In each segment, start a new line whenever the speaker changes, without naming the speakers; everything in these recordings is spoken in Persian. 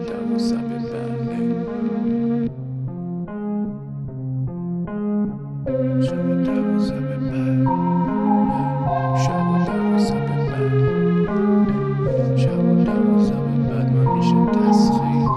12 به بعد شب 12 به بعد شب 12 به بعد شب 12 به بعد من میشم تسخیر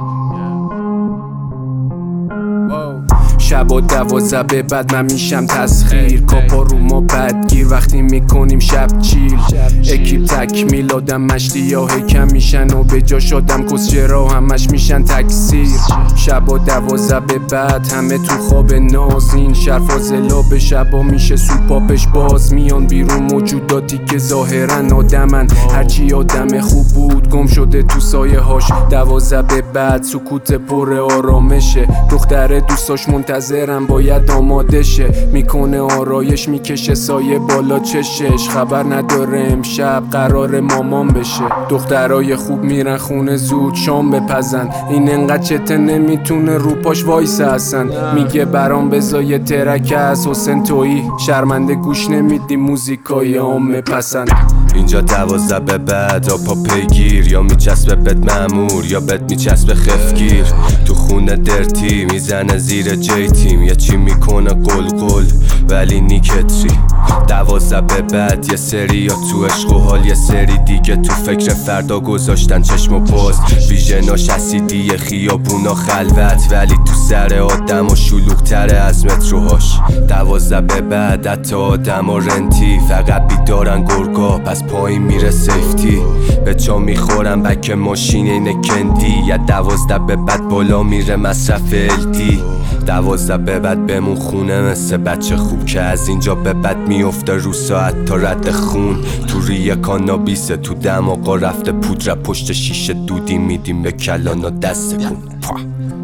شب 12 به بعد من میشم تسخیر کاپا رو ما بدگیر وقتی میکنیم شب چیل اکیپ تکمیل آدم مشتی یا کم میشن و به جاش آدم کسچرا همش میشن تکثیر شب 12 به بعد همه تو خواب نازین شرفازلا به شبا میشه سوپاپش باز میان بیرون موجوداتی که ظاهرن آدمن هرچی آدم خوب بود گم شده تو سایه هاش 12 به بعد سکوت پر آرامشه دختر دوستاش منتظرم باید آماده شه میکنه آرایش میکشه سایه بالا چشش خبر نداره امشب قرار مامان بشه دخترای خوب میرن خونه زود شام بپزن این انقدر چته نمیتونه رو پاش وایسه اصلا میگه برام بزای ترک از حسین تویی شرمنده گوش نمیدی موزیکای عامه پسند
اینجا 12 به بعد آپا پیگیر یا میچسبه بد مأمور یا بد میچسبه خفگیر تو خونه درتی میزنه زیر جی تیم یه چی میکنه قل ولی نیکتری 12 به بعد یه سری یا تو عشق و حال یه سری دیگه تو فکر فردا گذاشتن چشم و پاس ویژناش اسیدی خیابونا خلوت ولی تو سر آدم و شلوغ‌تره از متروهاش 12 به بعد حتی آدم و رنتی فقط بیدارن گرگا پس پایین میره سیفتی به چا میخورم بک ماشین اینه کندی یا 12 به بعد بالا میره مصرف الدی 12 به بعد بمون خونه مثل بچه خوب که از اینجا به بعد میفته رو ساعت تا رد خون تو ریه کانابیسه تو دماغا رفته پودر پشت شیشه دودی میدیم به کلانا دست کن